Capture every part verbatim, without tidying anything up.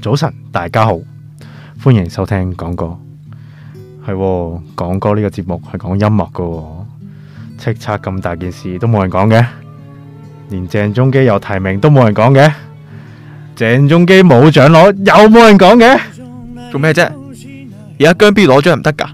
早晨，大家好，歡迎收聽講歌。係喎，講歌呢個節目係講音樂噶喎，叱咤咁大件事都冇人講嘅，連鄭中基有提名都冇人講嘅，鄭中基冇獎攞又冇人講嘅， 做咩啫？而家姜 B 攞獎唔得噶？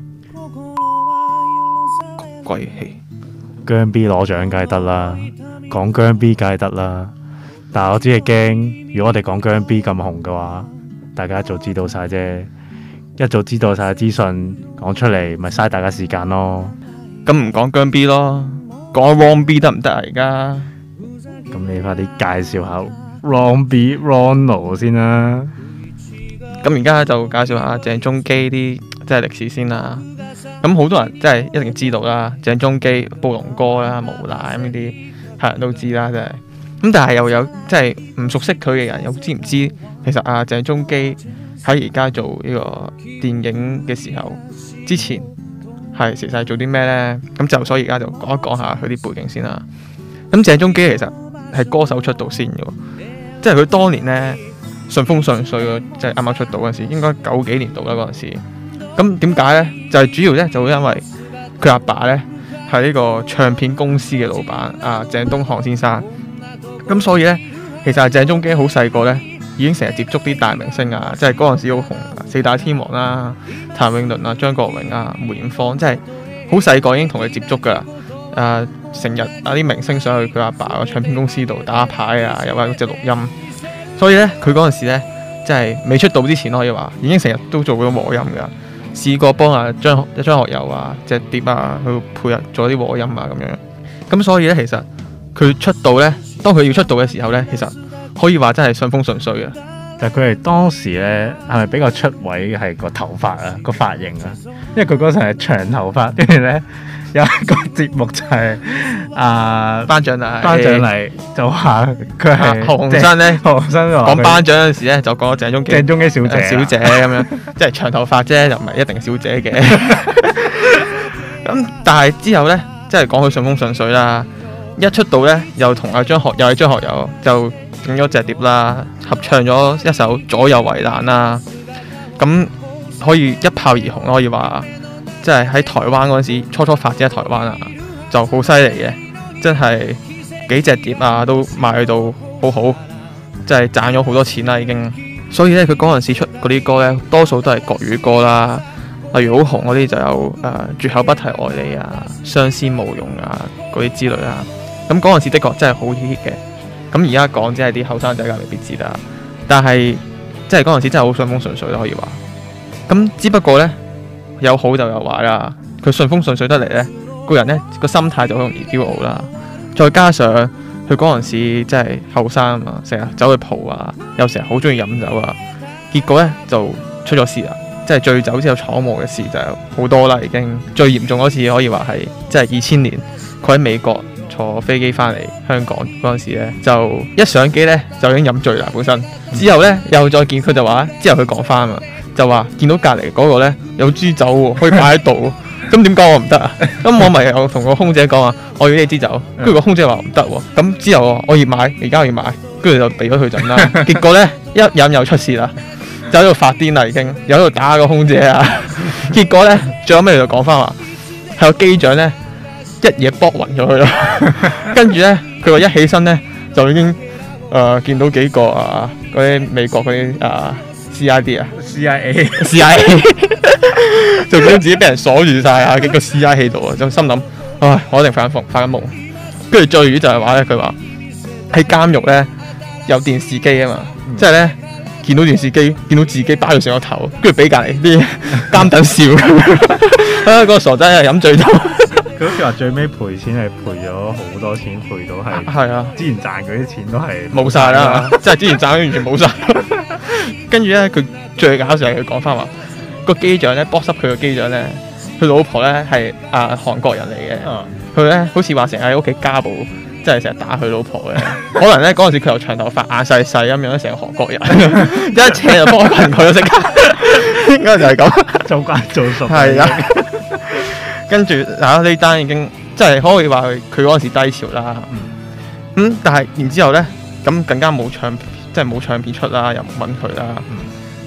鬼氣！ 姜 B 攞獎梗係得啦，講姜 B 梗係得啦，但係我只係驚，如果我哋講姜 B 咁紅嘅話，大家一早知道晒啫，一早知道晒資訊講出嚟，咪嘥大家時間咯。 咁唔講姜 B 咯，講 Ron B 得唔得啊？而家咁你快啲介紹下 Ron B Ronald 先啦。 咁而家就介紹下鄭中基啲即係歷史先啦。咁好多人即係一定知道啦，鄭中基、暴龍哥啦、無賴咁呢啲係人都知啦，真係。咁但係又有即係唔熟悉佢嘅人，又知唔知其實啊鄭中基喺而家做呢個電影嘅時候，之前係其實係做啲咩呢？咁就所以而家就講一講下佢啲背景先啦。咁鄭中基其實係歌手出道先嘅，即係佢當年呢，順風順水嘅，即係啱啱出道嗰陣時，應該九幾年度啦嗰陣時。咁點解呢？就係、是、主要呢，就會因為佢阿爸呢係呢個唱片公司嘅老闆啊鄭東漢先生。咁所以呢，其實係鄭中基好細個呢，已經成日接觸啲大明星啊，即係嗰陣時好紅四大天王啦，譚詠麟啊、張國榮啊、梅艷芳，即係好細個已經同佢接觸噶啦。誒，成日啊啲明星上去佢阿爸個唱片公司度打牌啊，又或者錄音。所以呢，佢嗰陣時呢，即係未出道之前可以話，已經成日都做過和音噶。試過幫啊張張學友啊隻碟啊去配合做啲和音啊咁樣，咁所以咧其實佢出道咧，當佢要出道嘅時候咧，其實可以話真係順風順水嘅。 但係佢哋當時咧係咪比較出位嘅係個頭髮啊個髮型啊？因為佢嗰陣係長頭髮，跟住咧有一個節目就係啊頒獎禮， 頒獎禮就話佢係何鴻燊咧， 何鴻燊講頒獎嗰陣時咧就講鄭中基， 鄭中基小姐、啊、 小姐咁樣，即係長頭髮啫，又唔係一定小姐嘅。咁但係之後咧，即係講佢順風順水啦。一出道咧，又同阿張學又係張學友就整咗隻碟啦，合唱咗一首《左右為難》啦。咁可以一炮而紅，可以話即係喺台灣嗰陣時初初發展喺台灣啊，就好犀利嘅，真係幾隻碟啊都賣到好好，即係賺咗好多錢啦已經。所以咧，佢嗰陣時出嗰啲歌咧，多數都係國語歌啦。例如好紅嗰啲就有誒、呃、絕口不提愛你啊、相思無用啊嗰啲之類啦。咁嗰陣時的確真係好 hit 嘅。咁而家講只係啲後生仔梗未必知啦。但係即係嗰陣時真係好順風順水咯，可以話。咁只不過咧，有好就有壞啦。佢順風順水得嚟咧，個人咧個心態就好容易驕傲啦。再加上佢嗰陣時即係後生啊嘛，成日走去蒲啊，又成日好中意飲酒啊。結果咧就出咗事啦。即係醉酒之後闖禍嘅事就好多啦，已經最嚴重嗰次可以話係即係二千年，佢喺美國坐飛機翻嚟香港嗰陣時咧，就一上機咧就已經飲醉啦本身。之後咧又再見佢就話，之後佢講翻啊，就話見到隔離嗰個咧有支酒喎，可以擺喺度，咁點解我唔得啊？咁我咪有同個空姐講話，我要呢支酒，跟住個空姐話唔得喎。咁之後我要買，而家我要買，跟住就俾咗佢陣啦。結果咧一飲又出事啦。就喺度發癲啦，已經有喺度打個空姐啊！結果咧，最後尾就講翻話，係個機長咧一嘢搏暈咗佢咯。跟住咧，佢話一起身咧就已經誒、呃、見到幾個啊嗰啲美國嗰啲啊 C I D 啊 C I A C I A， 就見到自己俾人鎖住晒啊！幾個 C I A 喺度啊，就心諗唉，我一定發緊夢，發緊夢。跟住最魚就係話咧，佢話喺監獄咧有電視機啊嘛，嗯、即係咧。見到電視機，見到自己擺到上個頭，跟住俾隔離啲監等笑。啊，嗰個傻仔係飲醉咗。 佢好似話最尾賠錢係賠咗好多錢，賠到係係啊，之前賺嗰啲錢都係冇晒啦，即係之前賺完全冇晒。跟住咧，佢最搞笑係佢講翻話，個機長咧，boss 佢個機長咧，佢老婆咧係啊韓國人嚟嘅，佢咧、嗯、好似話成日喺屋企家暴。即係成日打佢老婆嘅，可能咧嗰陣時佢又長頭髮，眼細細咁樣，成個韓國人，一扯就幫佢佢即刻，應該就係咁， 做慣做熟。 係啊，跟住嗱呢單已經即係可以話佢佢嗰陣時低潮啦。嗯，咁但係然之後咧，咁更加冇唱，即係冇唱片出啦，又唔揾佢啦。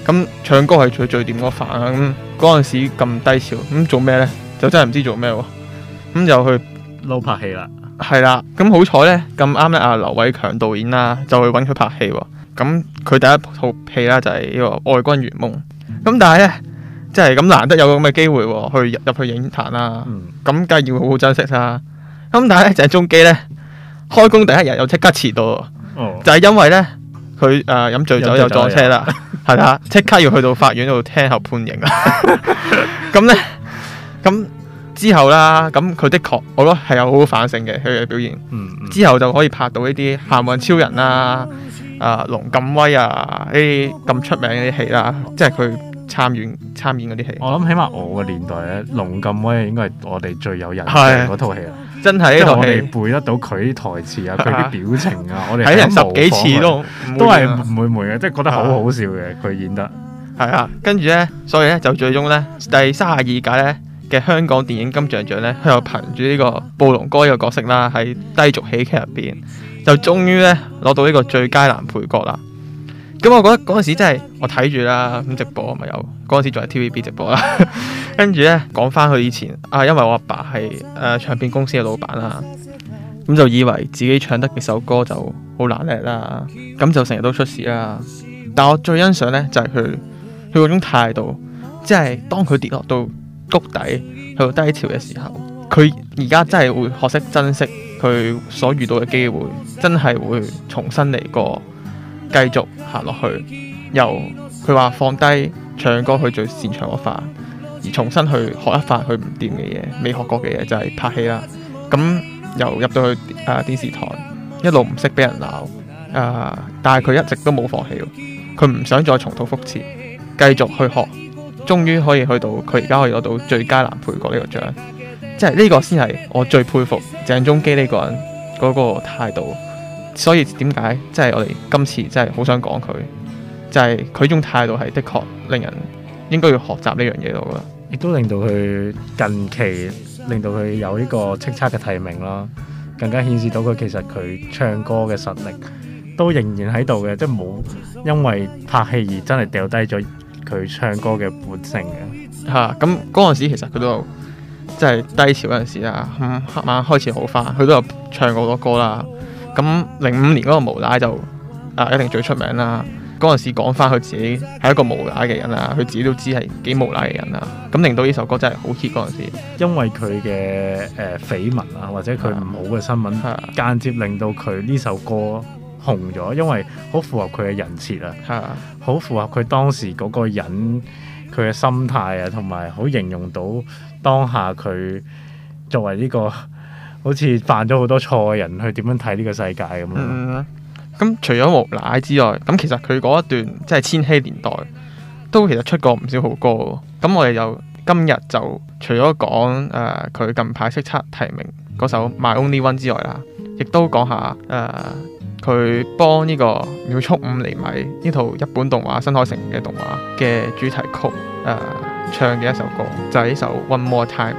咁唱歌係最最掂嗰飯啊！咁嗰陣時咁低潮，咁做咩呢？就真係唔知做咩喎。咁就去撈拍戲啦。 係啦，咁好彩呢，咁啱呢，阿劉偉強導演啦，就去揾佢拍戲喎。咁佢第一套戲啦就係呢個《愛君如夢》。咁但係呢，即係咁難得有咁嘅機會喎，去入入去影壇啦。咁梗係要好好珍惜啦。咁但係咧，鄭中基呢，開工第一日又即刻遲到喎。 哦、 就係因為呢，佢誒飲醉酒又撞車啦，係啦，即刻要去到法院度聽候判刑啦。咁呢，咁之後啦，咁佢的確我覺得係有好好反省嘅佢嘅表現。 嗯嗯、 之後就可以拍到呢啲《行運超人》啊、啊龍咁威啊呢啲咁出名嘅啲戲啦，即係佢參演參演嗰啲戲。 我諗起碼我個年代咧，龍咁威應該係我哋最有印象嗰套戲啦。 真係呢套戲， 我哋背得到佢啲台詞啊，佢啲表情啊，我哋睇人十幾次都都係唔會悶嘅，即係覺得好好笑嘅。佢演得係啊，跟住咧，所以咧就最終咧第三十二屆咧嘅香港電影金像獎咧，佢又憑住呢個暴龍哥呢個角色啦，喺低俗喜劇入邊，就終於咧攞到呢個最佳男配角啦。咁我覺得嗰陣時真係我睇住啦，咁直播咪有嗰陣時仲係 T V B 直播啦。跟住咧講翻佢以前啊，因為我阿爸係誒、呃、唱片公司嘅老闆啦，咁就以為自己唱得幾首歌就好難叻啦，咁就成日都出事啦。但我最欣賞咧就係佢佢嗰種態度，即係當佢跌落到谷底去到低潮嘅時候，佢而家真係會學識珍惜佢所遇到嘅機會，真係會重新嚟過。繼續行落去，由佢話放低唱歌佢最擅長嗰塊，而重新去學一塊佢唔掂嘅嘢，未學過嘅嘢就係、是、拍戲啦。咁由入到去誒、呃、電視台，一路唔識俾人鬧，誒、呃，但係佢一直都冇放棄，佢唔想再重蹈覆轍，繼續去學，終於可以去到佢而家可以攞到最佳男配角呢個獎，即係呢個先係我最佩服鄭中基呢個人嗰個態度。所以點解即係我哋今次真係好想講佢，就係佢種態度係的確令人應該要學習呢樣嘢咯。我覺得亦都令到佢近期令到佢有呢個叱咤嘅提名啦，更加顯示到佢其實佢唱歌嘅實力都仍然喺度嘅，即係冇因為拍戲而真係掉低咗佢唱歌嘅本性嘅。 嚇咁嗰陣時其實佢都有即係低潮嗰陣時啊，慢慢開始好翻，佢都有唱過好多歌啦。咁零五年嗰個無賴就啊一定最出名啦。嗰陣時講翻佢自己係一個無賴嘅人啊，佢自己都知係幾無賴嘅人啊。咁令到呢首歌真係好 hit 嗰陣時， 因為佢嘅誒緋聞啊，或者佢唔好嘅新聞， 啊、 間接令到佢呢首歌紅咗，因為好符合佢嘅人設啊，好符合佢當時嗰個人佢嘅心態啊，同埋好形容到當下佢作為呢、這個。好似犯咗好多錯嘅人去點樣睇呢個世界咁樣。 嗯，咁除咗無賴之外，咁其實佢嗰一段即係千禧年代都其實出過唔少好歌喎。咁我哋就今日就除咗講誒佢近排叱咤提名嗰首 My Only One 之外啦，亦都講下誒佢幫呢個秒速五厘米呢套日本動畫新海誠嘅動畫嘅主題曲誒、呃、唱嘅一首歌，就係、是、呢首 One More Time。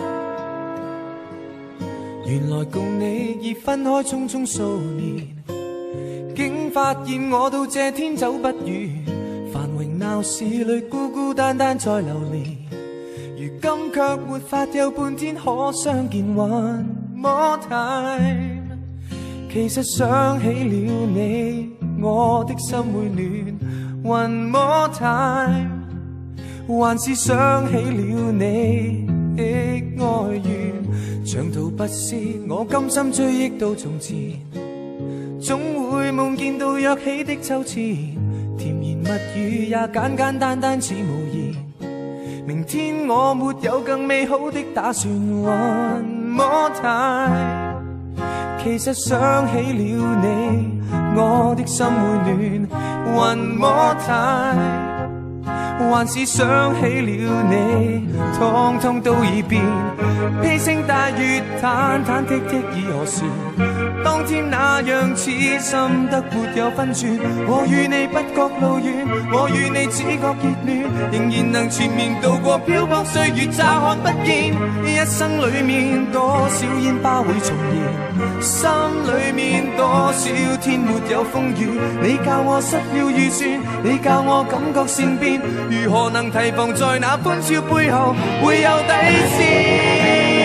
原來共你已分開匆匆數年，竟發現我到這天走不遠，繁榮鬧市裏孤孤單單在流連，如今卻沒法有半天可相見。One more time， 其實想起了你，我的心會暖。One more time， 還是想起了你的哀怨。長途跋涉，我甘心追憶到從前，總會夢見到躍起的秋千，甜言蜜語也簡簡單單似無言。明天我沒有更美好的打算。One more time， 其實想起了你，我的心會暖。One more time， 還是想起了你，通通都已變。披星戴月，忐忐忑忑已何時？ 當天那樣痴心得沒有分寸，我與你不覺路遠，我與你只覺熱戀，仍然能纏綿度過漂泊歲月，乍看不見。一生裡面多少煙花會重現，心裡面多少天沒有風雨。你教我失了預算，你教我感覺善變，如何能提防在那歡笑背後會有底線？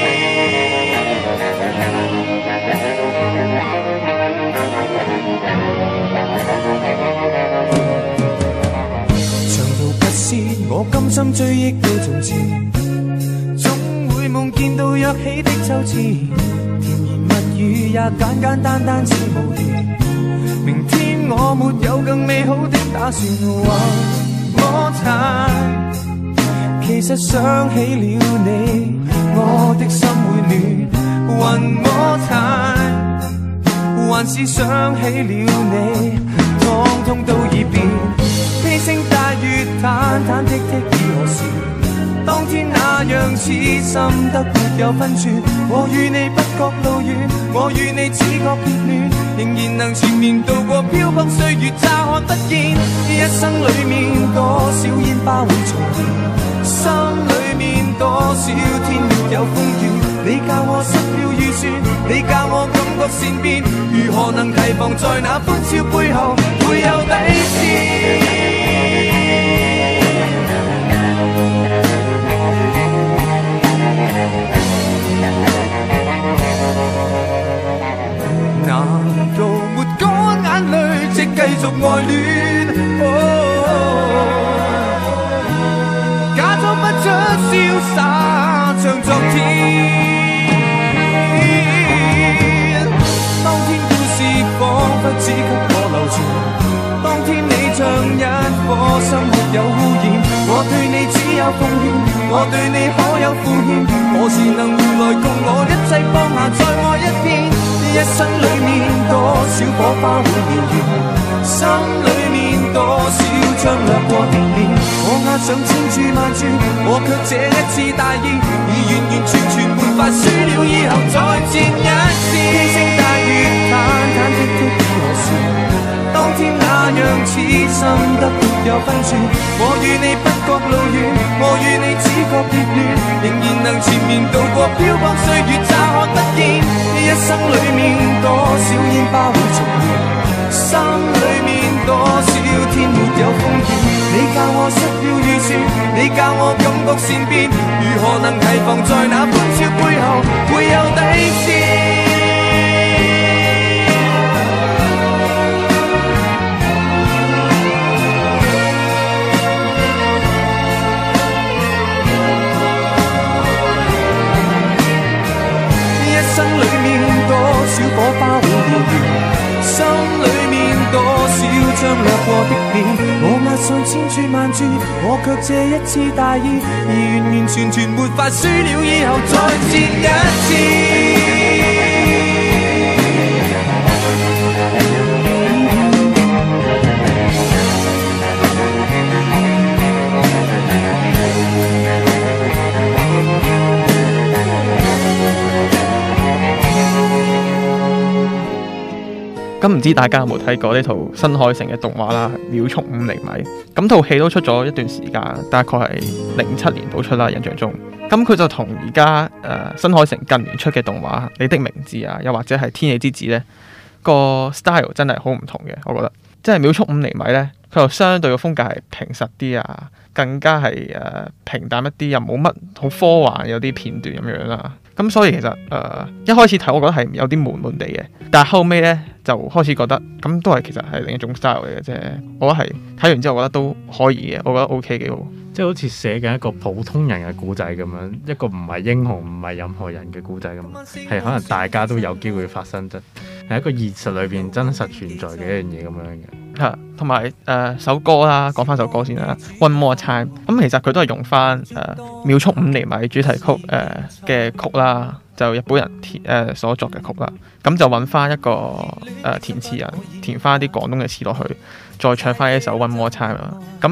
長途跋涉，我甘心追憶到從前，總會夢見到躍起的秋千，甜言蜜語也簡簡單單似無言。明天我沒有更美好的打算，雲摩擦，其實想起了你，我的心會亂。雲摩擦，還是想起了你，通通都已變。披星戴月，忐忐忑忑已何時？當天那樣痴心得沒有分寸，我與你不覺路遠，我與你只覺熱戀，仍然能纏綿度過漂泊歲月，乍看不見。一生裡面多少煙花會重現，心裡面多少天沒有風雨。你教我失了預算，你教我感覺善變，如何能提防在那歡笑背後會有底線？難道沒乾眼淚，即繼續愛戀？假裝不出瀟灑，像昨天。當天故事彷彿只給我流傳，當天你像一顆心沒有污染。我對你只有奉獻，我對你可有負欠？何時能回來共我一切放下，再愛一遍？一生裡面多少火花會燎原，心裡面多少將掠過的臉。我押上千注萬注，我卻這一次大意，已完完全全沒法輸了，以後再戰一次。披星戴月，忐忐忑忑已何時？當天那樣痴心得沒有分寸，我與你不覺路遠，我與你只覺熱戀，仍然能纏綿度過漂泊歲月，乍看不見。一生裡面多少煙花會重現，心裡面多少天沒有風雨。你教我失了預算，你教我感覺善變，如何能提防在那歡笑背後會有底線？心裡面多少火花會燎原，心裡面多少將掠過的臉。我押上千注萬注，我卻這一次大意，已完完全全沒法輸了，以後再戰一次。 咁唔知大家有冇睇過呢套新海誠嘅動畫啦，秒速五厘米。咁套戲都出咗一段時間，大概係零七年到出啦，印象中。咁佢就同而家誒新海誠近年出嘅動畫《你的名字》啊，又或者係《天氣之子》呢個 style 真係好唔同嘅，我覺得。即係秒速五厘米呢，佢又相對嘅風格係平實啲啊，更加係誒、呃、平淡一啲，又冇乜好科幻有啲片段咁樣啦。咁所以其實誒、呃、一開始睇我覺得係有啲悶悶地嘅，但係後尾呢，就開始覺得咁都係其實係另一種 style 嚟嘅啫。我覺得係睇完之後覺得都可以嘅，我覺得 OK 幾好。 即係好似寫緊一個普通人嘅故仔咁樣，一個唔係英雄唔係任何人嘅故仔咁，係可能大家都有機會發生，啫係一個現實裏邊真實存在嘅一樣嘢咁樣嘅。 係，同埋誒首歌啦，講翻首歌先啦，《One More Time》咁其實佢都係用翻誒、呃、秒速五厘米主題曲誒嘅、呃、曲啦，就日本人填誒、呃、所作嘅曲啦，咁就揾翻一個誒、呃、填詞人填翻啲廣東嘅詞落去，再唱翻一首《One More Time》啦。咁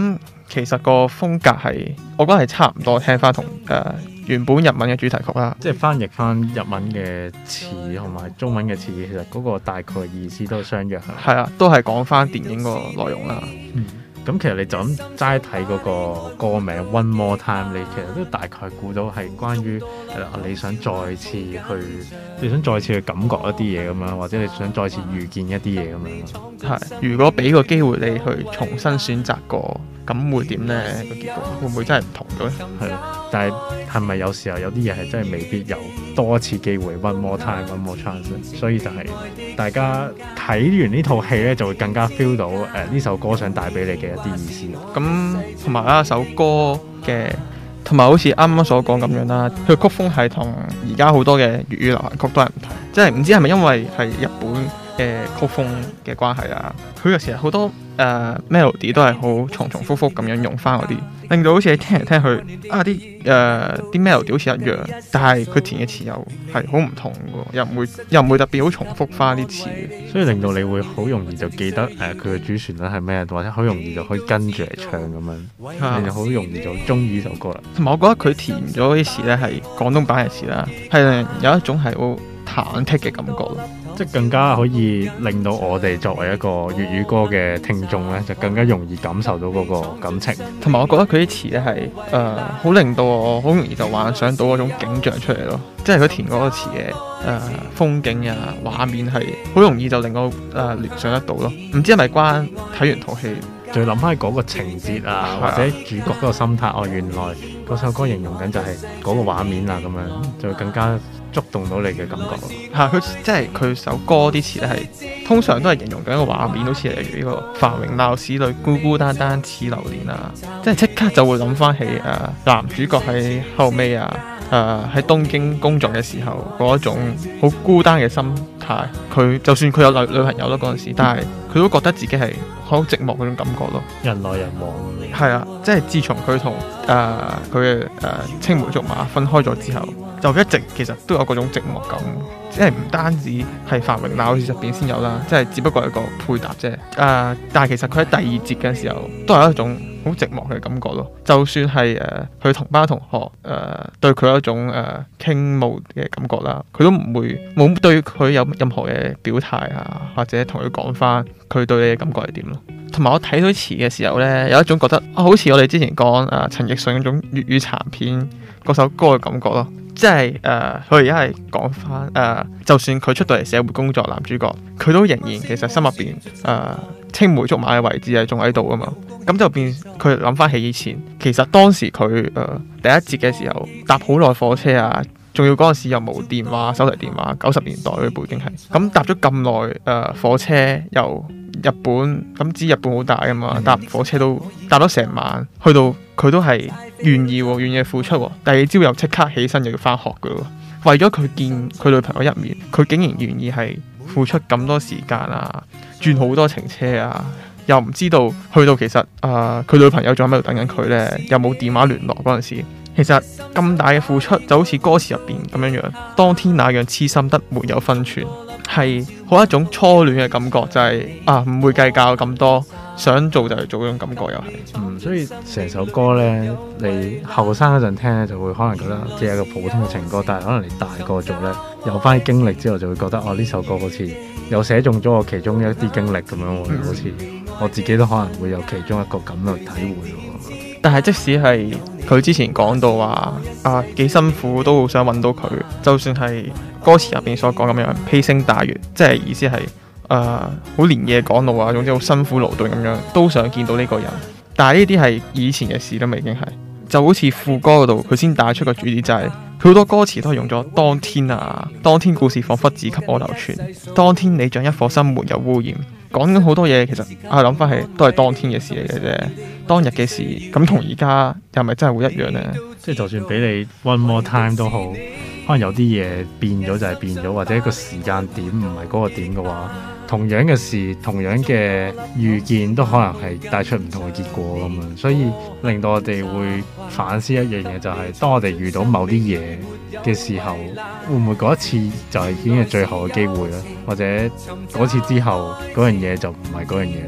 其實個風格係我覺得係差唔多，聽翻同誒原本日文嘅主題曲啦。 即係翻譯翻日文嘅詞同埋中文嘅詞，其實嗰個大概意思都相若。 係啊，都係講翻電影個內容啦。 嗯，咁其實你就咁齋睇嗰個歌名 One More Time， 你其實都大概估到係關於係啦，你想再次去，你想再次去感覺一啲嘢咁樣，或者你想再次遇見一啲嘢咁樣。 係，如果俾個機會你去重新選擇過，咁會點呢？個結局會唔會真係唔同咗咧？ 係咯，但係係咪有時候有啲嘢係真係未必有多一次機會 One More Time One More Chance？ 所以就係大家睇完呢套戲咧，就會更加 feel 到誒呢、呃、首歌想帶俾你嘅一啲意思。 咁同埋一首歌嘅，同埋好似啱啱所講咁樣啦，佢曲風係同而家好多嘅粵語流行曲都係唔同，即係唔知係咪因為係日本嘅曲風嘅關係啊？佢有時好多誒、呃、melody 都係好重重複複咁樣用翻嗰啲，令到好似你聽嚟聽去啊啲誒啲 melody 好似一樣，但係佢填嘅詞又係好唔同嘅，又唔會又唔會特別好重複翻啲詞嘅， 所以令到你會好容易就記得誒佢嘅主旋律係咩，或者好容易就可以跟住嚟唱咁樣， 啊、 你就好容易就中意呢首歌啦。 同埋我覺得佢填咗啲詞咧係廣東版嘅詞啦，係有一種係好忐忑嘅感覺咯。 即係更加可以令到我哋作為一個粵語歌嘅聽眾咧，就更加容易感受到嗰個感情。 同埋我覺得佢啲詞咧係誒好令到我好容易就幻想到嗰種景象出嚟咯。即係佢填嗰個詞嘅誒、呃、風景啊畫面係好容易就令我誒、呃、聯想得到咯。唔知係咪關睇完套戲？ 就諗翻嗰個情節啊，或者主角嗰個心態，哦，原來嗰首歌形容緊就係嗰個畫面啊，咁樣就更加觸動到你嘅感覺。 係佢即係佢首歌啲詞咧係通常都係形容緊一個畫面，好似例如呢個繁榮鬧市裏孤孤單單似流年啊，即係即刻就會諗翻起誒、呃、男主角喺後尾啊誒喺、呃、東京工作嘅時候嗰一種好孤單嘅心態。佢就算佢有女女朋友咯嗰陣時，但係佢都覺得自己係好寂寞嗰種感覺咯， 人來人往。 係啊，即係自從佢同誒佢嘅誒青梅竹馬分開咗之後，就一直其實都有嗰種寂寞感，即係唔單止係繁榮鬧市入邊先有啦，即係只不過係一個配搭啫。誒、呃，但係其實佢喺第二節嘅時候都係一種好寂寞嘅感覺咯。就算係誒佢同班同學誒、呃、對佢有一種誒傾慕嘅感覺啦，佢都唔會冇對佢有任何嘅表態啊，或者同佢講翻佢對你嘅感覺係點咯。同埋我睇到詞嘅時候呢，有一種覺得啊，好似我哋之前講誒陳奕迅嗰種粵語殘片嗰首歌嘅感覺咯。即係誒，佢而家係講翻誒，就算佢出到嚟社會工作，男主角佢都仍然其實心入邊誒青梅竹馬嘅位置係仲喺度啊嘛。咁就變佢諗翻起以前，其實當時佢誒、呃、第一節嘅時候搭好耐火車啊，仲要嗰陣時又冇電話、手提電話，九十年代嘅背景係咁搭咗咁耐誒火車由日本，咁知日本好大啊嘛，搭火車都搭咗成晚，去到佢都係願意喎，願意付出喎。第二朝又即刻起身又要翻學噶咯，為咗佢見佢女朋友一面，佢竟然願意係付出咁多時間啊，轉好多程車啊，又唔知道去到其實啊佢、呃、女朋友仲喺度等緊佢呢，又冇電話聯絡嗰陣時，其實咁大嘅付出就好似歌詞入邊咁樣樣，當天那樣痴心得沒有分寸。係好一種初戀嘅感覺，就係、是、啊唔會計較咁多，想做就係做嗰種感覺又係。 嗯，所以成首歌咧，你後生嗰陣聽咧，就會可能覺得只係一個普通嘅情歌，但係可能你大個咗咧，有翻啲經歷之後，就會覺得哦呢首歌好似有寫中咗我其中一啲經歷咁樣喎，嗯、好似我自己都可能會有其中一個咁嘅體會喎。 但係即使係佢之前講到話啊幾辛苦都好想揾到佢，就算係歌詞入邊所講咁樣披星戴月，即係意思係誒好連夜趕路啊，總之好辛苦勞頓咁樣，都想見到呢個人。但係呢啲係以前嘅事啦，已經係就好似副歌嗰度佢先帶出個主旨，就係佢好多歌詞都係用咗當天啊，當天故事彷彿只給我流傳，當天你像一顆心沒有污染。講緊好多嘢，其實啊諗翻係都係當天嘅事嚟嘅啫，當日嘅事，咁同而家又咪真係會一樣呢？ 即係就算俾你 one more time 都好，可能有啲嘢變咗就係變咗，或者一個時間點唔係嗰個點嘅話，同樣嘅事，同樣嘅遇見都可能係帶出唔同嘅結果咁樣，所以令到我哋會反思一樣嘢，就係當我哋遇到某啲嘢嘅時候，會唔會嗰一次就係已經係最後嘅機會咧？或者嗰次之後嗰樣嘢就唔係嗰樣嘢咧？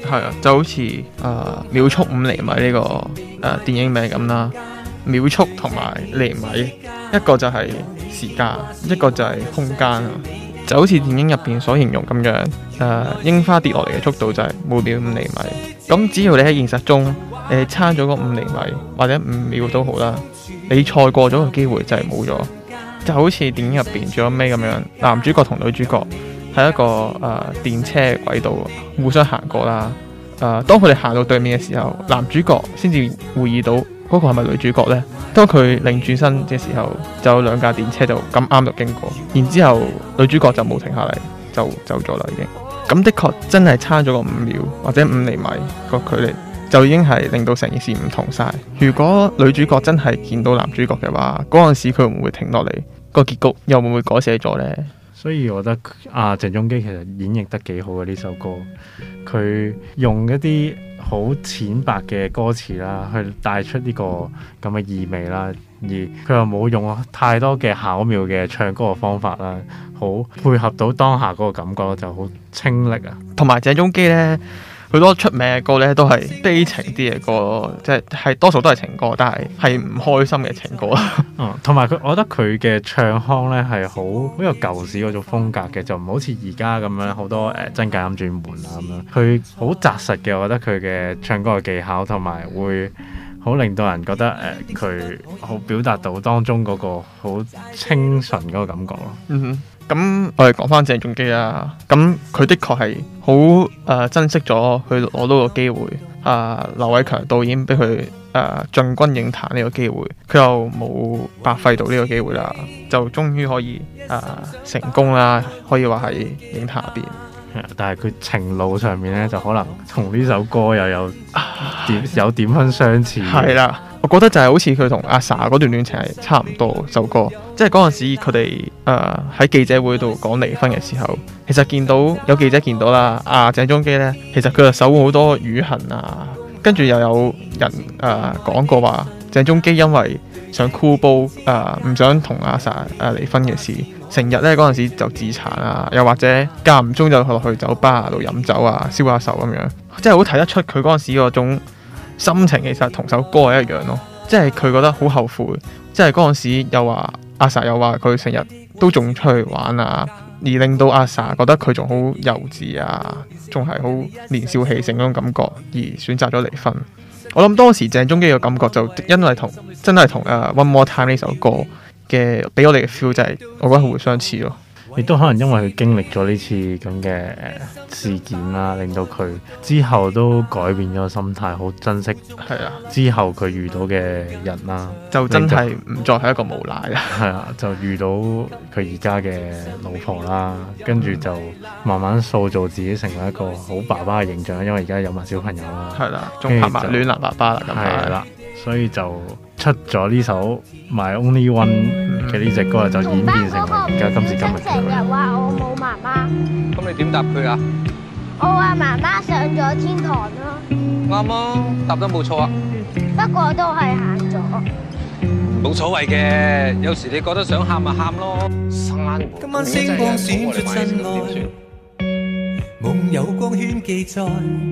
係啊，就好似誒、呃、秒速五厘米呢、這個誒、呃、電影名咁啦。秒速同埋厘米，一個就係時間，一個就係空間啊。就好似電影入邊所形容咁樣，誒、呃、櫻花跌落嚟嘅速度就係每秒五厘米。咁只要你喺現實中誒差咗個五厘米或者五秒都好啦，你錯過咗個機會就係冇咗。就好似電影入邊最後尾咁樣，男主角同女主角喺一個誒、呃、電車軌道互相行過啦。誒、呃，當佢哋行到對面嘅時候，男主角先至會意到嗰個係咪女主角呢？當佢擰轉身嘅時候，就有兩架電車就咁啱就經過，然之後女主角就冇停下嚟，就走咗啦已經。咁的確真係差咗個五秒或者五厘米個距離，就已經係令到成件事唔同晒。如果女主角真係見到男主角嘅話，嗰陣時佢會唔會停落嚟？個結局又會唔會改寫咗呢？ 所以我覺得啊，鄭中基其實演繹得幾好嘅呢首歌，佢用一啲好淺白嘅歌詞啦，去帶出呢個咁嘅意味啦，而佢又冇用太多嘅巧妙嘅唱歌嘅方法啦，好配合到當下嗰個感覺，就好清麗啊。 同埋鄭中基呢，好多出名嘅歌呢都係悲情啲嘅歌，即係係多數都係情歌，但係係唔開心嘅情歌啦。 嗯，同埋佢，我覺得佢嘅唱腔咧係好好有舊時嗰種風格嘅，就唔好似而家咁樣好多誒、呃、真假音轉換啊咁樣。佢好紮實嘅，我覺得佢嘅唱歌嘅技巧，同埋會好令到人覺得誒佢好表達到當中嗰個好清純嗰個感覺咯。 嗯哼。咁我哋講翻鄭中基啦，咁佢的確係好誒珍惜咗佢攞到個機會，啊、呃、劉偉強導演俾佢誒進軍影壇呢個機會，佢又冇白費到呢個機會啦，就終於可以誒、呃、成功啦，可以話喺影壇入邊。 但係佢情路上面咧，就可能同呢首歌又有點有點分相似。 係啦，我覺得就係好似佢同阿 sa 嗰段戀情係差唔多首歌，即係嗰陣時佢哋誒喺記者會度講離婚嘅時候，其實見到有記者見到啦，阿、啊、鄭中基咧，其實佢就手好多瘀痕啊，跟住又有人誒、呃、講過話鄭中基因為想箍煲誒，唔、呃、想同阿 sa 誒離婚嘅事。成日咧嗰陣時就自殘啊，又或者間唔中就落去酒吧度飲酒啊，消下愁咁樣，即係好睇得出佢嗰陣時嗰種心情，其實同首歌係一樣咯。即係佢覺得好後悔，即係嗰陣時又話阿 sa 又話佢成日都仲出去玩啊，而令到阿 sa 覺得佢仲好幼稚啊，仲係好年少氣盛嗰種感覺，而選擇咗離婚。我諗當時鄭中基嘅感覺就因為同真係同誒 One More Time 呢首歌嘅俾我哋嘅 feel 就係，我覺得會相似咯。 亦都可能因為佢經歷咗呢次咁嘅誒事件啦，令到佢之後都改變咗心態，好珍惜係啊之後佢遇到嘅人啦， 就真係唔再係一個無賴啦。 係啊，就遇到佢而家嘅老婆啦，跟住就慢慢塑造自己成為一個好爸爸嘅形象，因為而家有埋小朋友啦， 係啦，仲拍埋暖男爸爸啦，咁係啦，所以就出咗呢首 My Only One 嘅呢隻歌，就演變成為而家今時今日嘅佢。 成日話我冇媽媽， 咁你點答佢啊？ 我話媽媽上咗天堂咯。 啱啊，答得冇錯啊。 不過都係行咗。 冇所謂嘅，有時你覺得想喊咪喊咯。 今晚星光閃出真愛，夢有光圈記載，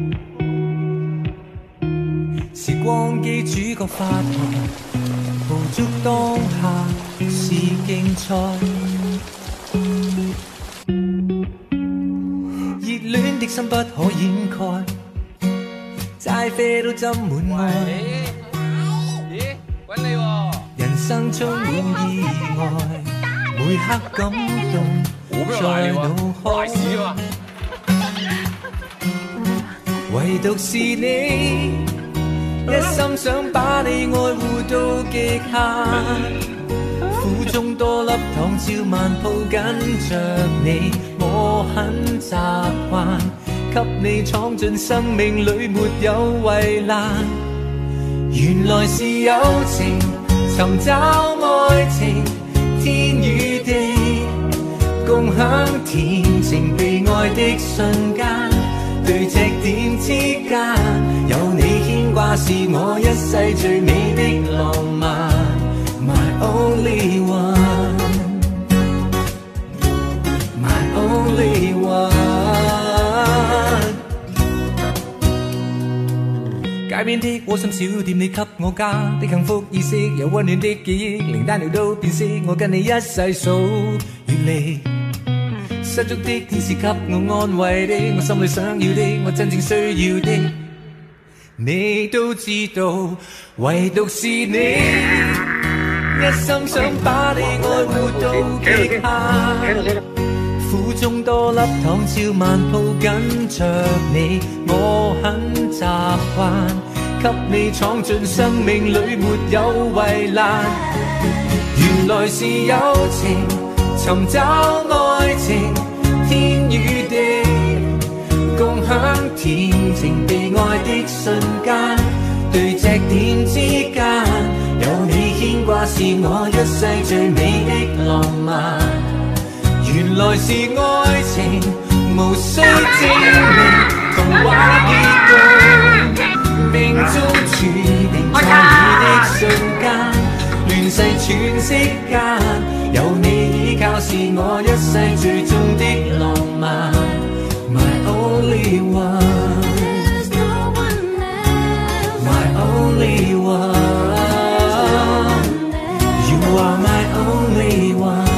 時光機主角發呆，捕捉當下是競賽，熱戀的心不可掩蓋，齋啡都斟滿愛。 咦，揾你喎！ 人生充滿意外，每刻感動在腦海，唯獨是你，一心想把你愛護到極限。苦中多粒糖，照萬抱緊着你，我很習慣，給你闖進生命裏沒有圍欄。原來是友情，尋找愛情，天與地，共享甜情被愛的瞬間，對赤點之間，有你牽掛是我一世最美的浪漫。My only one, my only one。 街邊的窩心小店，你給我家的幸福意識，有溫暖的記憶，連單調都變色。我跟你一世數遠離，失足的天使給我安慰的，我心裏想要的，我真正需要的，你都知道，唯獨是你，一心想把你愛活到極限。苦中多粒糖，照萬抱緊着你，我很習慣，給你闖進生命裏沒有圍欄。原來是友情，尋找愛情，天與地，共享甜情被愛的瞬間，對隻點之間，有你牽掛是我一世最美的浪漫。原來是愛情，無需證明，童話結局，命中注定在你的瞬間，亂世喘息間，有你依靠是我一世最終的浪漫。My only one, my only one, you are my only one.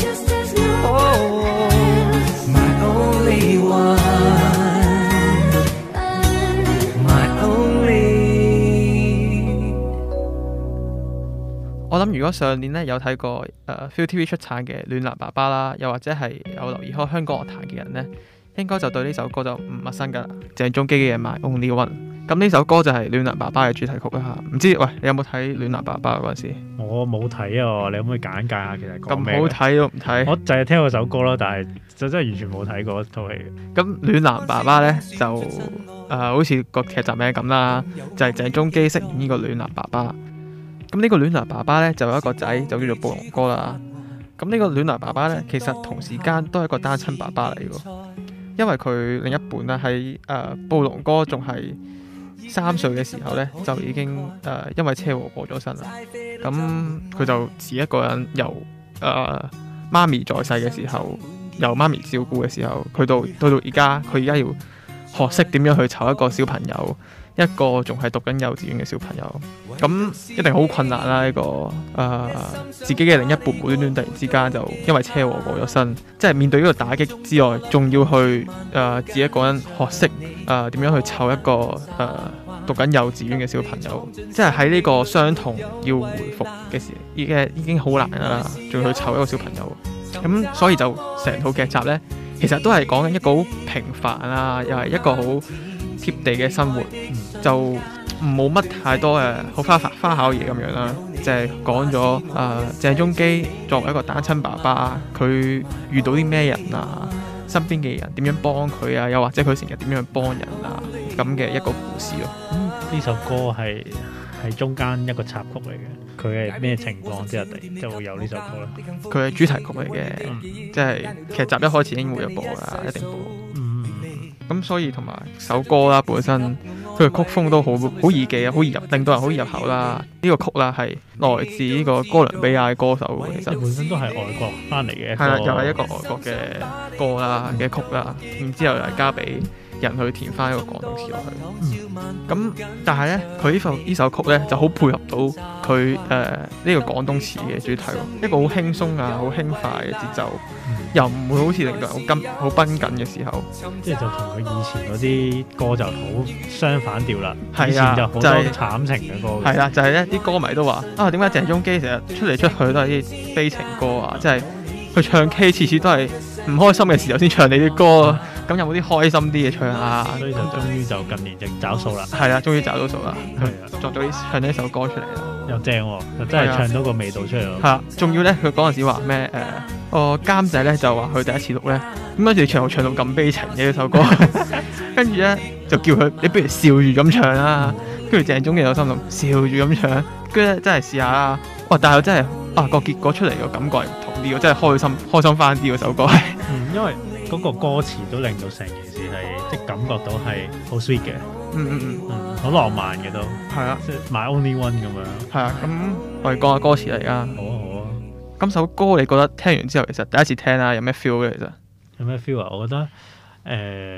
我諗如果上年咧有睇過誒、呃、ViuTV 出產嘅《暖男爸爸》啦，又或者係有留意開香港樂壇嘅人呢，應該就對呢首歌就唔陌生噶啦。鄭中基嘅《My Only One》，咁呢首歌就係《暖男爸爸》嘅主題曲啦嚇。唔知喂，你有冇睇《暖男爸爸》嗰陣時？ 我冇睇啊，你可唔可以簡介下其實講咩？ 咁好睇都唔睇。 我就係聽過首歌咯，但係就真係完全冇睇過套戲。 咁《暖男爸爸》呢，就誒、呃、好似個劇集名咁啦，就係、是、鄭中基飾演呢個暖男爸爸。咁呢個暖男爸爸咧就有一個仔，就叫做暴龍哥啦。咁呢個暖男爸爸咧，其實同時間都係一個單親爸爸嚟嘅，因為佢另一半咧喺誒暴龍哥仲係三歲嘅時候咧，就已經誒、呃、因為車禍過咗身啦。咁佢就自己一個人由誒、呃、媽咪在世嘅時候，由媽咪照顧嘅時候，佢到到到而家，佢而家要學識點樣去湊一個小朋友。一個仲係讀緊幼稚園嘅小朋友，咁一定好困難啦！呢、這個誒、呃、自己嘅另一半無端端突然之間就因為車禍過咗身，即係面對呢個打擊之外，仲要去誒、呃、自己一個人學識誒點樣去湊一個誒、呃、讀緊幼稚園嘅小朋友，即係喺呢個傷痛要回復嘅時，已經已經好難噶啦，仲要去湊一個小朋友，咁所以就成套劇集呢，其實都係講緊一個好平凡啊，又係一個好貼地嘅生活。就冇乜太多誒好花花巧嘢咁樣啦，就係講咗誒鄭中基作為一個單親爸爸，佢遇到啲咩人啊，身邊嘅人點樣幫佢啊，又或者佢成日點樣幫人啊咁嘅一個故事咯。 呢、嗯、首歌係係中間一個插曲嚟嘅，佢係咩情況之下地就會有呢首歌咧？ 佢係主題曲嚟嘅，嗯、即係劇集一開始已經會有播啦，一定播。嗯，咁所以同埋首歌啦本身。佢嘅曲風都好好易記啊，好易入，令到人好易入口啦。呢、這個曲啦係來自呢個哥倫比亞嘅歌手，其實本身都係外國翻嚟嘅， 係啦，又係一個外國嘅歌啦嘅曲啦。然之後又係交俾人去填翻一個廣東詞落去。咁、嗯、但係咧，佢呢首呢首曲咧就好配合到佢誒呢個廣東詞嘅主題，一個好輕鬆啊、好輕快嘅節奏。嗯又唔會好似令到人好緊好繃緊嘅時候， 即係就同佢以前嗰啲歌就好相反調啦。 係啊， 以前就好多就係慘情嘅歌。 係啦，就係咧啲歌迷都話啊，點解鄭中基成日出嚟出去都係啲悲情歌啊？即係佢唱 K 次次都係唔開心嘅時候先唱你啲歌啊。咁有冇啲開心啲嘅唱下？ 所以就終於就近年就找數啦。 係啦，終於找到數啦。 係啊， 作咗呢唱咗呢首歌出嚟啦。 又正喎、哦，又真係唱到個味道出嚟咯。 係啊，仲要咧，佢嗰陣時話咩誒？個監製咧就話佢第一次錄咧，咁跟住唱唱到咁悲情嘅呢首歌，跟住咧就叫佢你不如笑住咁唱啦。跟住鄭中基有心諗笑住咁唱，跟住真係試下啦。哇！但係真係啊個結果出嚟個感覺係唔同啲，真係開心開心翻啲嗰首歌係。 嗯，因為嗰個歌詞都令到成件事係即係感覺到係好 sweet 嘅。 嗯嗯嗯嗯，好浪漫嘅都。係啊，即係 My Only One 咁樣。係啊，咁我哋講下歌詞嚟㗎。 好啊好啊。 咁首歌你覺得聽完之後，其實第一次聽啦，有咩 feel 嘅其實？ 有咩 feel 啊？我覺得誒、呃、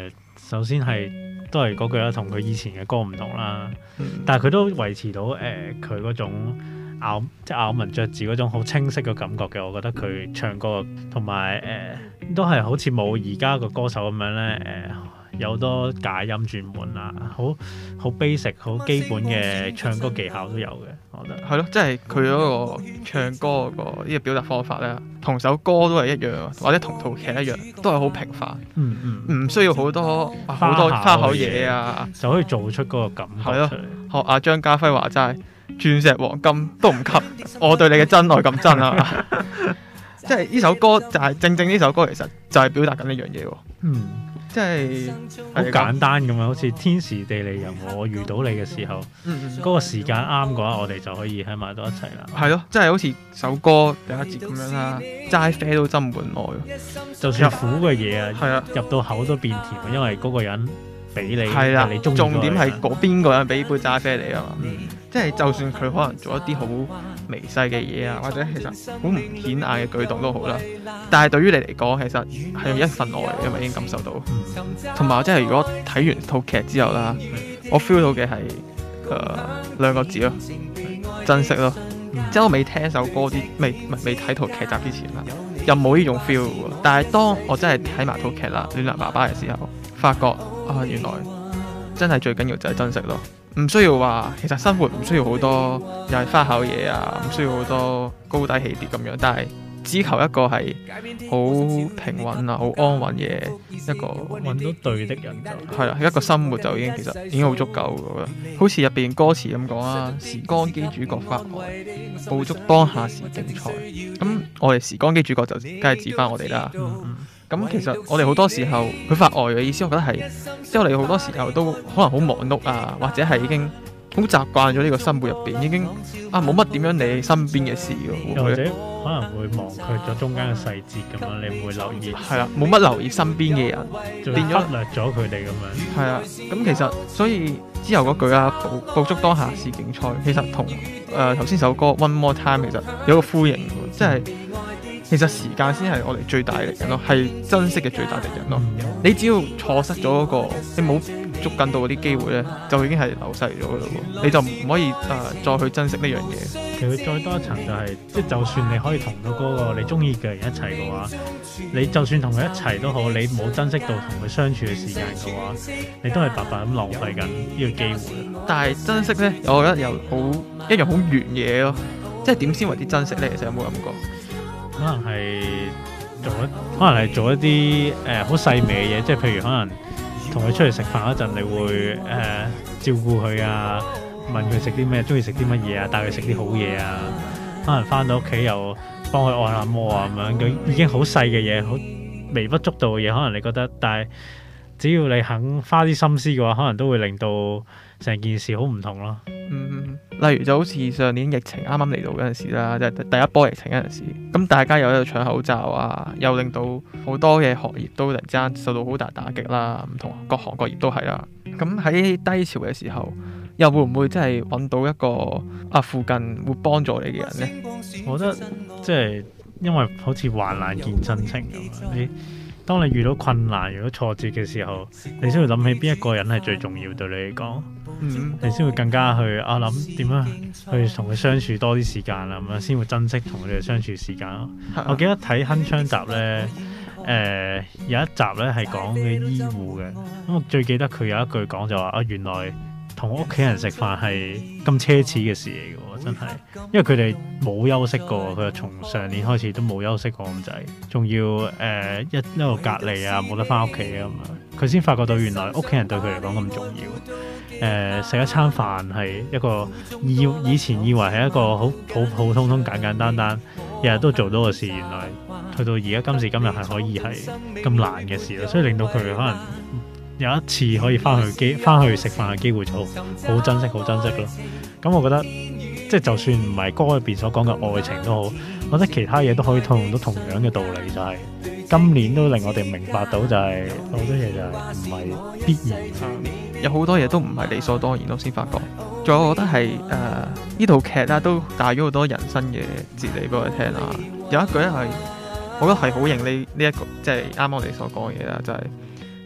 首先係都係嗰句啦，同佢以前嘅歌唔同啦， 嗯但係佢都維持到誒佢嗰種咬即係咬文嚼字嗰種好清晰嘅感覺嘅。我覺得佢唱歌同埋誒都係好似冇而家個歌手咁樣咧誒。呃有好多假音轉換啊，好好 basic 好基本嘅唱歌技巧都有嘅，我覺得係咯，即係佢嗰個唱歌嗰個呢個表達方法咧，同首歌都係一樣，或者同套劇一樣，都係好平凡， 嗯嗯， 唔需要好多好多花口嘢啊， 就可以做出嗰個感覺出嚟。 學阿張家輝話齋，鑽石黃金都唔及我對你嘅真愛咁真啊！即係呢首歌就係、是、正正呢首歌，其實就係表達緊呢樣嘢喎。 嗯。 即係好簡單咁樣，好似天時地利人和，我遇到你嘅時候，嗰、嗯嗯、個時間啱嘅話，我哋就可以喺埋到一齊啦。 係咯，即係好似首歌第一節咁樣啦，齋啡都斟滿愛，就算苦嘅嘢啊，係啊，入到口都變甜，因為嗰個人俾你，係啦，你中意嗰個人。重點係嗰邊個人俾杯齋啡你啊嘛。嗯、即係就算佢可能做一啲好微細嘅嘢啊，或者其實好唔顯眼嘅舉動都好啦，但係對於你嚟講，其實係有一份愛，因為已經感受到。同埋即係如果睇完套劇之後啦，我 feel 到嘅係誒兩個字咯，珍惜咯。嗯、即係我未聽首歌啲，未未睇套劇集之前啦，又冇呢種 feel 喎。但係當我真係睇埋套劇啦，《暖男爸爸》嘅時候，發覺啊，原來真係最緊要就係珍惜咯。唔需要話，其實生活唔需要好多又係花巧嘢啊，唔需要好多高低起跌咁樣，但係只求一個係好平穩啊、好安穩嘅一個揾到對的人就係啦，一個生活就已經其實已經好足夠㗎啦。好似入邊歌詞咁講啊，時光機主角發呆，捕捉當下是精彩。咁我哋時光機主角就梗係指翻我哋啦。嗯咁其實我哋好多時候佢發呆嘅意思，我覺得係即係我哋好多時候都可能好忙碌啊，或者係已經好習慣咗呢個生活入邊，已經啊冇乜點樣理身邊嘅事嘅， 又或者可能會忘卻咗中間嘅細節咁樣，你唔會留意。 係啦，冇乜留意身邊嘅人， 變咗忽略咗佢哋咁樣。 係啊，咁其實所以之後嗰句啊，捕捕捉當下是競賽，其實同誒頭先首歌 One More Time 其實有個呼應嘅，即係。其實時間先係我哋最大嘅敵人咯，係珍惜嘅最大敵人咯。嗯、你只要錯失咗嗰、那個，你冇捉緊到嗰啲機會咧，就已經係流逝咗噶啦喎。你就唔可以誒、呃、再去珍惜呢樣嘢。 其實再多一層就係、是，即係就算你可以同到嗰個你中意嘅人一齊嘅話，你就算同佢一齊都好，你冇珍惜到同佢相處嘅時間嘅話，你都係白白咁浪費緊呢個機會。 但係珍惜咧，我覺得又好一樣好玄嘢咯。即係點先為之珍惜咧？其實有冇諗過？ 可能係做一，可能係做一啲誒好細微嘅嘢，即係譬如可能同佢出嚟食飯嗰陣，你會誒、呃、照顧佢啊，問佢食啲咩，中意食啲乜嘢啊，帶佢食啲好嘢啊。可能翻到屋企又幫佢按下摩啊咁樣，佢已經好細嘅嘢，好微不足道嘅嘢，可能你覺得，但係只要你肯花啲心思嘅話，可能都會令到成件事好唔同咯。 嗯，例如就好似上年疫情啱啱嚟到嗰陣時啦，即係第一波疫情嗰陣時，咁大家又喺度搶口罩啊，又令到好多嘅行業都突然之間受到好大打擊啦，唔同各行各業都係啦。咁喺低潮嘅時候，又會唔會真係揾到一個啊附近會幫助你嘅人呢？ 我覺得即係因為好似患難見真情咁，你當你遇到困難、遇到挫折嘅時候，你先會諗起邊一個人係最重要對你嚟講。嗯、你先會更加去啊諗點樣去同佢相處多啲時間啦，咁樣先會珍惜同佢哋相處時間咯。啊、我記得睇鏗鏘集咧，誒、呃、有一集咧係講嘅醫護嘅，咁我最記得佢有一句講就話啊，原來同屋企人食飯係咁奢侈嘅事嚟嘅喎，真係，因為佢哋冇休息過，佢從上年開始都冇休息過咁滯，仲要誒、呃、一一路隔離啊，冇得翻屋企啊咁樣，佢先發覺到原來屋企人對佢嚟講咁重要。誒、呃、食一餐飯係一個以以前以為係一個好普普通通簡簡單單日日都做到嘅事，原來去到而家今時今日係可以係咁難嘅事咯，所以令到佢可能有一次可以翻去機翻去食飯嘅機會就好珍惜好珍惜咯。咁我覺得即係就算唔係歌入邊所講嘅愛情都好，我覺得其他嘢都可以套用到同樣嘅道理，就係、是、今年都令我哋明白到就係、是、好多嘢就係唔係必然。 有好多嘢都唔係理所當然咯，先發覺。仲有我覺得係誒呢套劇啦，都帶咗好多人生嘅哲理俾我哋聽啦。有一句咧係，我覺得係好認呢呢一個，即係啱啱我哋所講嘅嘢啦，就係、是、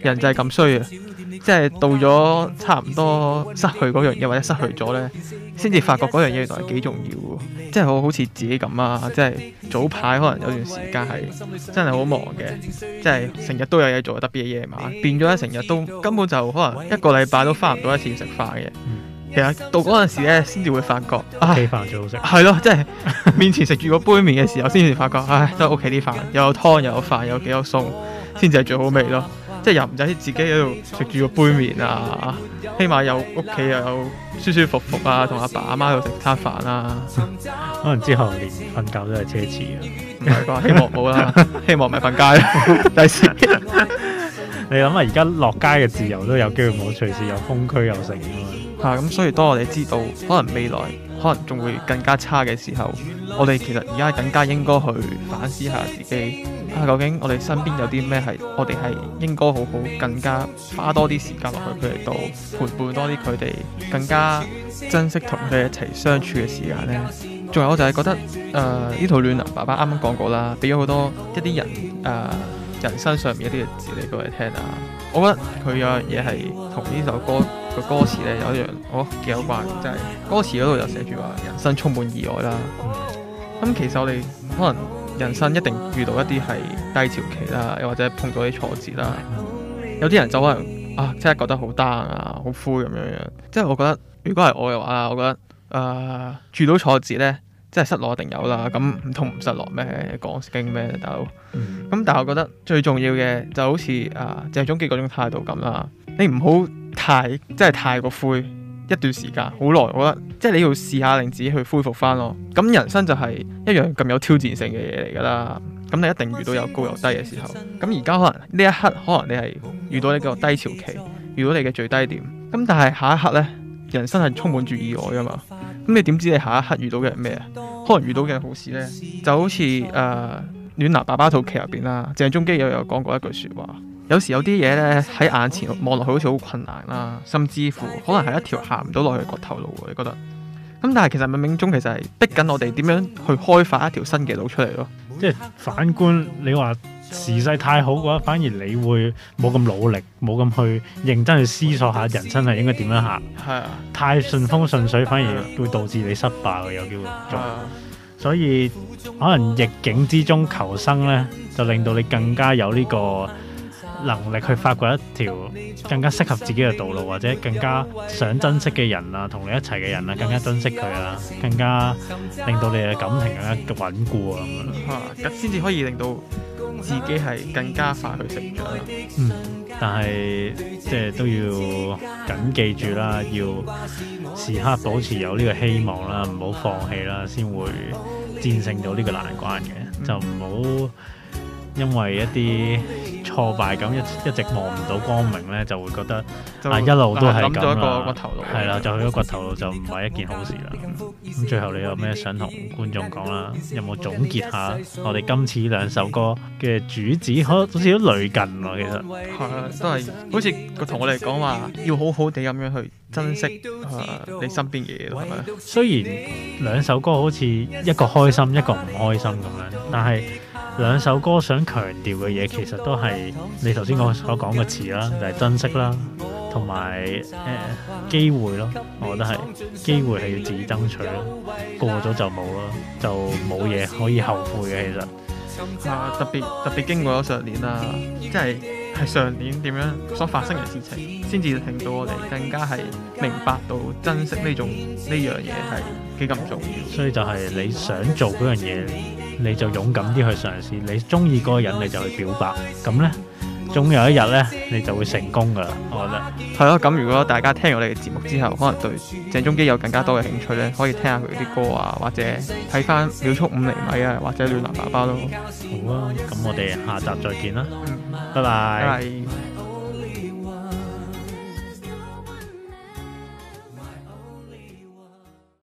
人就係咁衰啊！即係到咗差唔多失去嗰樣嘢或者失去咗呢，先至發覺嗰樣嘢原來係幾重要喎。即係我好似自己咁啊，即係早排可能有段時間係真係好忙嘅，即係成日都有嘢做，特別係夜晚變咗成日都根本就可能一個禮拜都翻唔到一次食飯嘅。其實到嗰陣時咧，先至會發覺啊， 屋企飯最好食。 係咯，即係面前食住個杯麵嘅時候，先至發覺，唉，都係屋企啲飯，又有湯又有飯，又有幾多餸，先至係最好味咯。即係又唔使自己喺度食住個杯麵啊，起碼有屋企又有舒舒服服啊，同阿爸阿媽喺度食餐飯啊。 可能之後連瞓覺都係奢侈嘅。 唔係啩？希望冇啦，希望唔係瞓街。第時你諗下，而家落街嘅自由都有機會冇，隨時有封區又成㗎嘛。 嚇咁，所以當我哋知道可能未來可能仲會更加差嘅時候，我哋其實而家更加應該去反思下自己啊，究竟我哋身邊有啲咩係我哋係應該好好更加花多啲時間落去佢哋度，陪伴多啲佢哋，更加珍惜同佢哋一齊相處嘅時間呢。仲有我就係覺得誒呢套《暖男爸爸》啱啱講過啦，俾咗好多一啲人誒、呃、人生上面一啲嘅字你過嚟聽啊。我覺得佢有樣嘢係同呢首歌個歌詞咧有一樣我幾有關，就係、是、歌詞嗰度就寫住話人生充滿意外啦。咁、嗯、其實我哋可能人生一定遇到一啲係低潮期啦，又或者碰到啲挫折啦。有啲人就可能啊，即係覺得好 down 啊，好灰咁樣樣。即係我覺得，如果係我嘅話啦，我覺得誒、呃、遇到挫折咧，即係失落一定有啦。咁唔通唔失落咩？講經咩大佬？咁、嗯、但係我覺得最重要嘅就好似啊鄭中基嗰種態度咁啦。你唔好太即係太過灰一段時間，好耐。我覺得即係你要試下令自己去恢復翻咯。咁人生就係一樣咁有挑戰性嘅嘢嚟㗎啦。咁你一定遇到有高有低嘅時候。咁而家可能呢一刻可能你係遇到呢個低潮期，遇到你嘅最低點。咁但係下一刻呢，人生係充滿住意外㗎嘛。咁你點知你下一刻遇到嘅係咩啊？可能遇到嘅好事呢，就好似誒、呃《暖男爸爸》套劇入邊啦，鄭中基又有講過一句説話。有時有啲嘢咧喺眼前望落去好似好困難啦，甚至乎可能係一條行唔到落去嘅骨頭路喎，你覺得？咁但係其實冥冥中其實係逼緊我哋點樣去開發一條新嘅路出嚟咯。 即係反觀你話時勢太好嘅話，反而你會冇咁努力，冇咁去認真去思索下人生係應該點樣行。 係啊， 太順風順水反而會導致你失敗，有機會做。所以可能逆境之中求生咧，就令到你更加有呢個能力去發掘一條更加適合自己嘅道路，或者更加想珍惜嘅人啊，同你一齊嘅人啊，更加珍惜佢啊，更加令到你嘅感情更加穩固啊咁樣。 咁先至可以令到自己係更加快去成長。 嗯，但係即係都要緊記住啦，要時刻保持有呢個希望啦，唔好放棄啦，先會戰勝到呢個難關嘅。嗯、就唔好因為一啲挫敗感一一直望唔到光明咧，就會覺得啊一路都係咁啦，係啦，就去咗骨頭路就唔係一件好事啦。咁最後你有咩想同觀眾講啦？有冇總結下我哋今次兩首歌嘅主旨？好似都類近喎，其實係啊，都係好似佢同我哋講話，要好好地咁樣去珍惜啊你身邊嘅嘢咯，係咪？ 雖然兩首歌好似一個開心一個唔開心咁樣，但係兩首歌想強調嘅嘢，其實都係你頭先我所講嘅詞啦，就係、是、珍惜啦，同埋誒機會咯。我覺得係機會係要自己爭取咯，過咗就冇咯，就冇嘢可以後悔嘅。其實啊，特別特別經過咗上年啦，即係係上年點樣所發生嘅事情，先至令到我哋更加係明白到珍惜呢種呢樣嘢係幾咁重要。 所以就係你想做嗰樣嘢，你就勇敢啲去嘗試，你中意嗰個人你就去表白，咁呢，總有一日呢，你就會成功噶啦。我覺得係咯。咁如果大家聽完我哋嘅節目之後，可能對鄭中基有更加多嘅興趣呢，可以聽下佢啲歌啊，或者睇翻秒速五厘米啊，或者暖男爸爸咯。 好啊，咁我哋下集再見啦。 嗯， 拜拜。 拜拜。